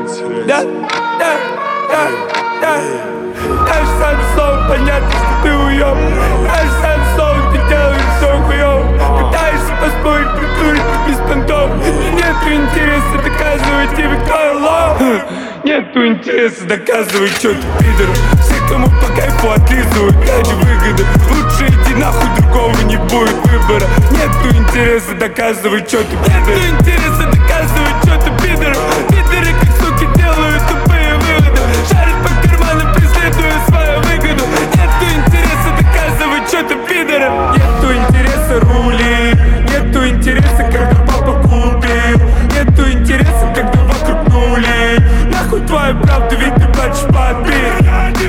Да. Даже сам словом понятно, что ты уёб. Даже сам словом ты делаешь всё хуёво. Пытаешься поспорить, придурить без понтов. И нету интереса доказывать тебе, кто я лох. Нету интереса доказывать, что ты пидор. Все, кому по кайфу отлизывают ради выгоды. Лучше иди нахуй, другого не будет выбора. Нету интереса доказывать, что ты пидор. Нету интереса доказывать, что ты пидор. Пидоры как суки делают тупые выводы. Шарят по карманам, преследуя свою выгоду. Нету интереса доказывать, что ты пидор. Нету интереса рули. Нету интереса, когда папа купил. Нету интереса, когда вокруг нули. Нахуй твою правду, ведь ты плачешь под бит.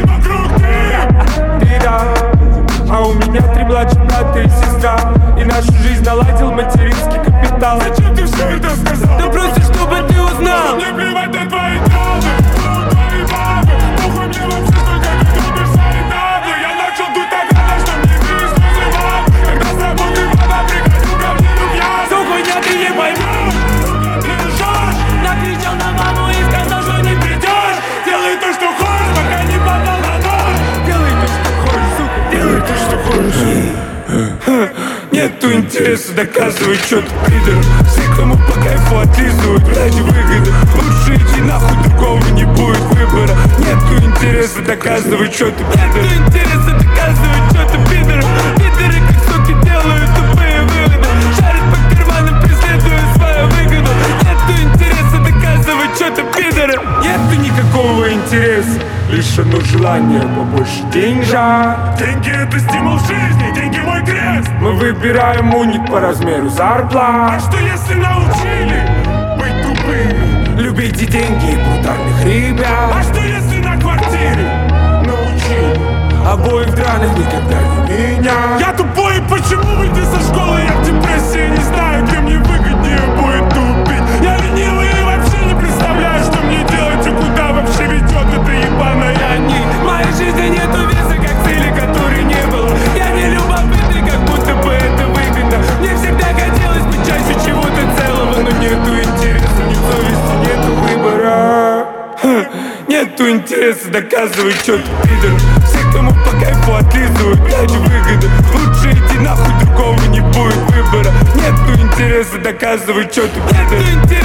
Ты да, а у меня 3 младших брата и сестра. И нашу жизнь наладил материнский капитал. Зачем ты все это сказал? Да просто чтобы ты узнал. Мне плевать на твои травмы, твои бабы. Похуй мне вообще, сколько ты трубишь свои табы. Я начал дуть так рано, что мне вырос вызывал. Когда с работы вода приходил ко мне пьян. Всё хуйня, ты не поймешь. Ты лжешь. Накричал на маму и сказал, что не придешь. Делай то, что хочешь, пока не попал на нож. Делай то, что хочешь, сука, делай то, что хочешь. Нету интереса доказывать, что ты пидор. Все, кому по кайфу отлизывают ради выгоды. Лучше иди нахуй, другого не будет выбора. Нету интереса доказывать, что ты пидор. Нету интереса доказывать, что ты пидор. Пидоры как суки делают тупые выводы. Шарят по карманам, преследуя свою выгоду. Нету интереса доказывать, что ты пидор. Нету никакого интереса, лишь одно желание побольше деньжат. Деньги это стимул жизни, деньги мой крест. Мы выбираем уник по размеру зарплат. А что если научили быть тупыми? Любите деньги и брутальных ребят. А что если на квартире научили обоих драных никогда не меня? Я тупой, почему выйти со школы? Я в депрессии, не знаю, где мне выгоднее будет тупить. Я ленивый и вообще не представляю, что мне делать и куда вообще ведет эта ебаная нить. В моей жизни нету веса, как цели, которой не было. Я не любопытный, как будто бы это выгодно. Мне всегда хотелось быть частью чего-то целого. Но нету интереса, ни совести, нету выбора. Нету интереса доказывать, что ты пидор. Все, кому по кайфу отлизывают ради выгоды. Лучше иди нахуй, другого не будет выбора. Нету интереса доказывать, что ты пидор.